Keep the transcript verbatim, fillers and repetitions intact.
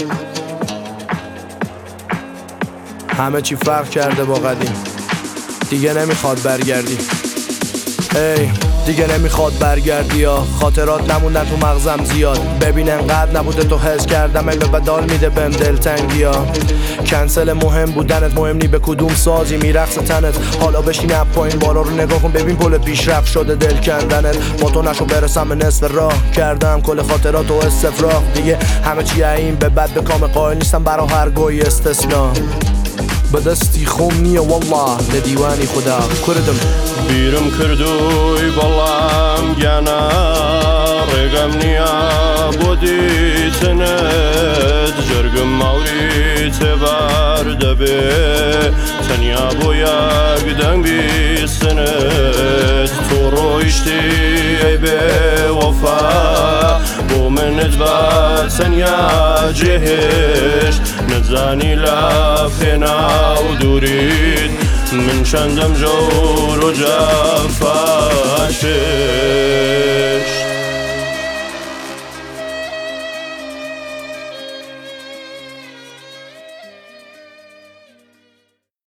همه چی فرق کرده با قدیم، دیگه نمیخواد برگردی. ای دیگه نمیخواد برگردی یا خاطرات نموندن تو مغزم زیاد. ببین انقدر نبوده تو حس کردم ای به بدال میده بهم دلتنگی ها. کنسل مهم بودنت مهم نی به کدوم سازی میرقص تنت. حالا بشین اپ پایین بالا رو نگاه کن ببین پل پیشرفت شده دل کندنت. با تو نشو برسم به نصف راه کردم کل خاطرات و استفراغ. دیگه همه چی این به بد به کام قائل نیستم برا هر گوی استثنا. به دستی خوم نیه والله لدیوانی خدا کردم بیرم کردوی بەڵام گیانە ڕێگەم نییە بۆ دیتنت. جەرگم ماوری تێبار دەبێ تەنیا بۆ یەک دەنگ بیستنت. تۆ ڕۆیشتی ئەی بێوەفا بۆ منت بە تەنیا جێهێشت. نەتزانی لە پێنا و دووریت من چەندەم ژەور و جەفاشێ.